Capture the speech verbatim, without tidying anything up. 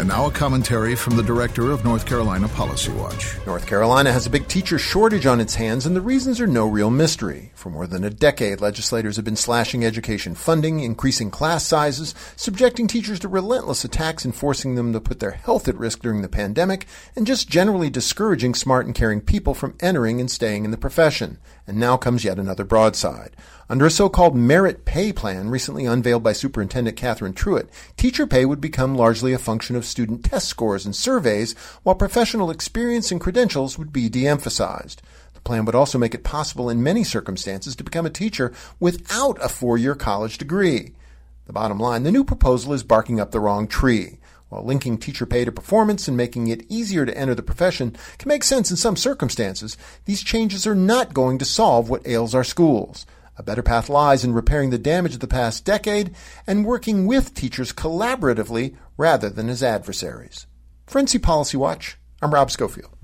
And now a commentary from the director of North Carolina Policy Watch. North Carolina has a big teacher shortage on its hands, and the reasons are no real mystery. For more than a decade, legislators have been slashing education funding, increasing class sizes, subjecting teachers to relentless attacks and forcing them to put their health at risk during the pandemic, and just generally discouraging smart and caring people from entering and staying in the profession. And now comes yet another broadside. Under a so-called merit pay plan recently unveiled by Superintendent Catherine Truitt, teacher pay would become largely a function of student test scores and surveys, while professional experience and credentials would be de-emphasized. The plan would also make it possible in many circumstances to become a teacher without a four-year college degree. The bottom line, the new proposal is barking up the wrong tree. While linking teacher pay to performance and making it easier to enter the profession can make sense in some circumstances, these changes are not going to solve what ails our schools. A better path lies in repairing the damage of the past decade and working with teachers collaboratively rather than as adversaries. For N C Policy Watch, I'm Rob Schofield.